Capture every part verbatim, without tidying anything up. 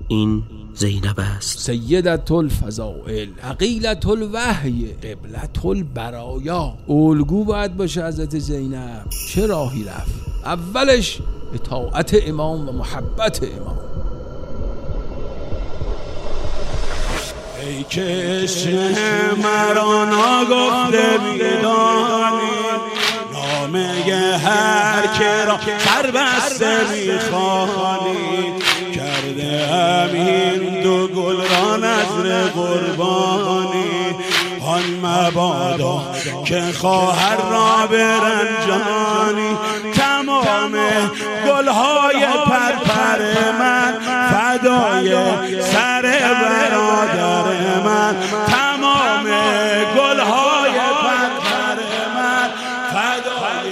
این زینب است. سیدت الفضائل، عقیلت الوحی، قبلت البرایا. الگو باید باشه حضرت زینب. چه راهی رفت؟ اولش اطاعت امام و محبت امام. ای که عشق مرا ناگفته میدانی، نامه هر که را سربسته میخوانی. کرده همین دو گل را نذر قربانی، آن مبادا که خواهر را برنجانی. تمام گلهای پرپر من فدای سر برادر من. تمام گلهای پرپر من فدای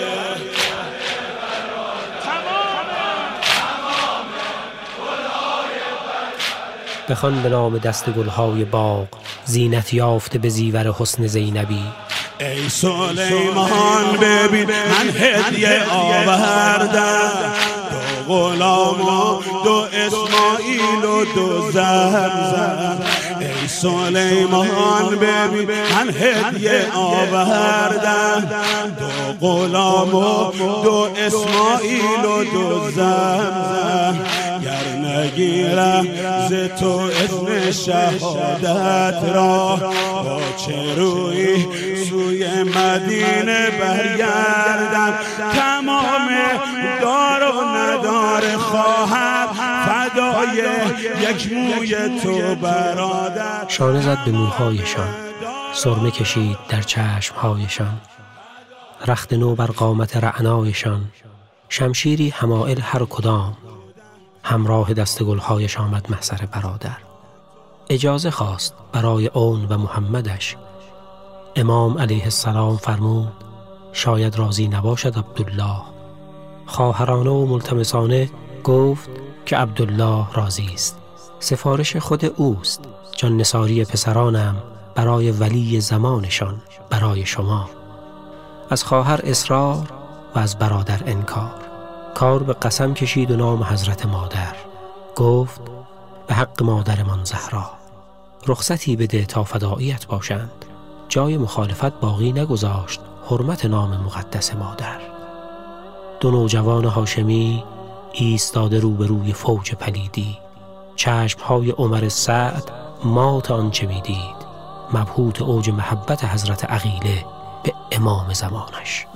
بخوان به نام دست گلهای باغ، زینت یافته به زیور حسن زینبی. ای سلیمان ببین من هدیه آوردم، دو غلام و دو اسماعیل و دو زمزم. ای سلیمان ببین من هدیه آوردم، دو غلام و دو اسماعیل و دو زمزم. گر نگیرم ز تو اسم شهادت را، با چه روی سوی مدینه برگردم. تمام دار و ندار خواهر فدای یک موی تو برادر. شانه زد به موهایشان، سرمه کشید در چشمهایشان. رخت نو بر قامت رعنایشان، شمشیری حمائل هر کدام. همراه دست گلهایش آمد محضر برادر. اجازه خواست برای اون و محمدش. امام علیه السلام فرمود شاید راضی نباشد عبدالله. خواهرانه و ملتمسانه گفت که عبدالله راضی است، سفارش خود اوست. جان نثاری پسرانم برای ولی زمانشان، برای شما. از خواهر اصرار و از برادر انکار. کار به قسم کشید و نام حضرت مادر. گفت به حق مادرمان زهرا، رخصتی بده تا فداییت باشند. جای مخالفت باقی نگذاشت حرمت نام مقدس مادر. دو نوجوان هاشمی ایستاده روبروی فوج پلیدی. چشمهای عمر سعد مات آنچه میدید، مبهوت اوج محبت حضرت عقیله به امام زمانش.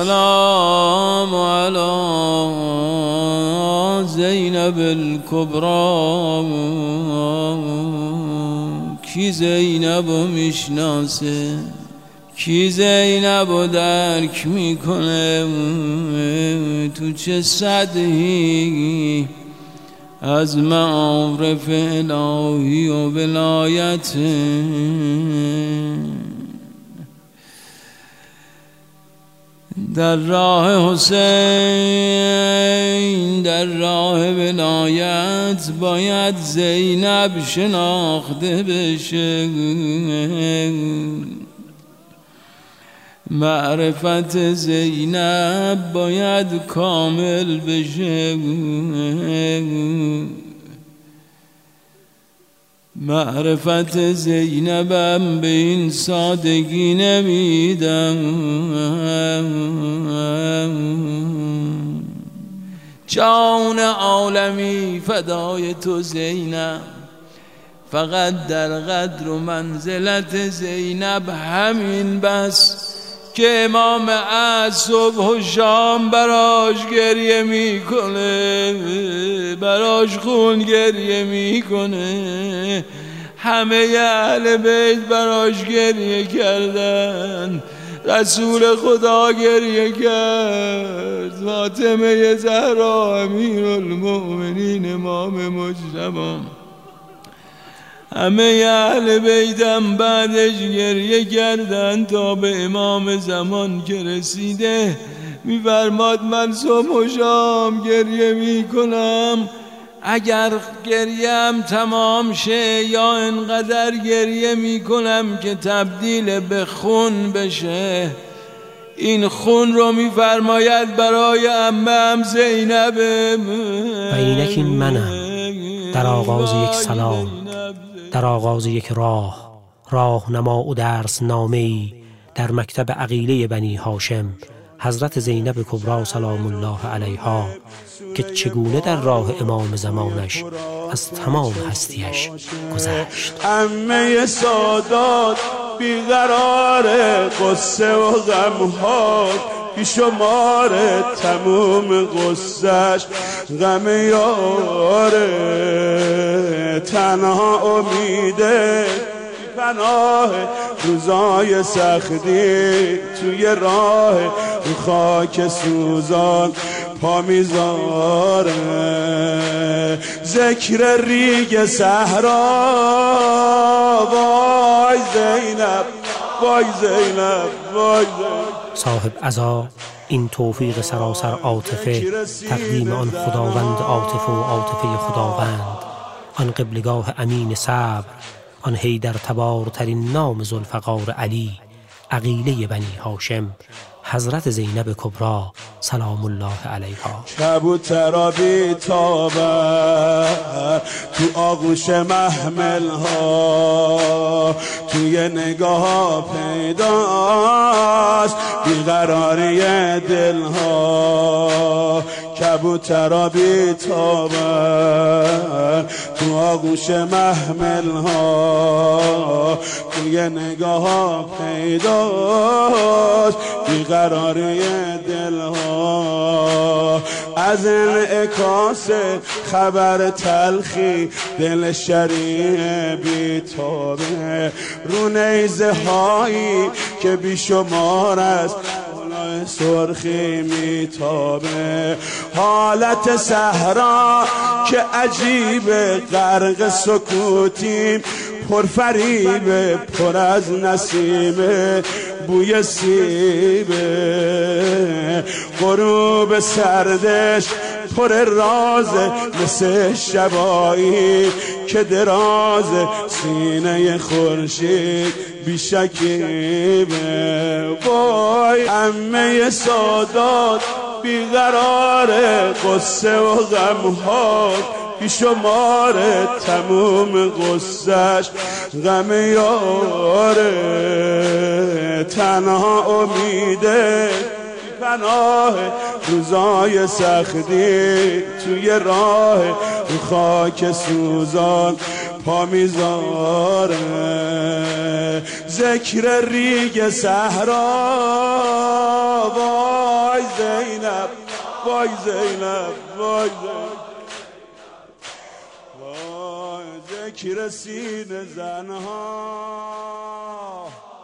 السلام علی زینب الکبرا. کی زینب رو میشناسه؟ کی زینب رو درک میکنه؟ تو چه سطحی از معارف الهی و ولایت؟ در راه حسین، در راه ولایت باید زینب شناخته بشه. معرفت زینب باید کامل بشه. معرفت زینبم به این سادگی نمیدم. جان عالمی فدای تو زینب، فقط در قدر و منزلت زینب همین بس که امام از صبح و شام براش گریه میکنه، براش خون گریه میکنه. همه اهل بیت براش گریه کردن، رسول خدا گریه کرد، فاطمه زهرا امیرالمؤمنین امام مجتبی، همه اهل بیتم بعدش گریه کردن تا به امام زمان که رسیده میفرماد من صبح و شام گریه میکنم، اگر گریم تمام شه یا انقدر گریه میکنم که تبدیل به خون بشه. این خون رو میفرماید برای عمم زینب. و اینک این منم در آغاز یک سلام، در آغاز یک راه، راهنما و درس نامه‌ای در مکتب عقیله بنی هاشم حضرت زینب کبری سلام الله علیها که چگونه در راه امام زمانش از تمام هستیش گذشت. عمه سادات بیقرار قصه و غمها بیشمار تموم قصهش غم یاره تنها امیده پناه روزای سختی توی راه خاک سوزان پا میذاره ذکر ریگ صحرا وای زینب وای زینب وای زینب. صاحب عزا این توفیق سراسر عاطفه تقدیم آن خداوند عاطفه و عاطفه خداوند، آن قبلگاه امین صبر، آن حیدر تبارترین نام ذوالفقار علی عقیله بنی هاشم حضرت زینب کبری سلام الله علیها. کبوترا بی تابه تو آغوش محمل ها توی نگاه پیداست بیقراری دل ها. کبوترا بی تابه تو آغوش محمل ها توی نگاه پیداست بیقراری دل ها. از انعکاس خبر تلخی دل شریع بی تابه رو نیزه هایی که بیشمار است سرخی میتابه. حالت صحرا که عجیب غرق سکوتیم پرفریب پر از نسیمه بوی سیبه غروب سردش پر راز مثل شبایی که دراز سینه خورشید بیشکیبه. وای عمه سادات بیقرار قصه و غمها بیشمار تموم قصهش غم یاره تنها امیده پناه روزای سختی توی راه خاک سوزان پا میذاره ذکر ریگ صحرا وای زینب وای زینب وای زینب وای ذکر سینه زنها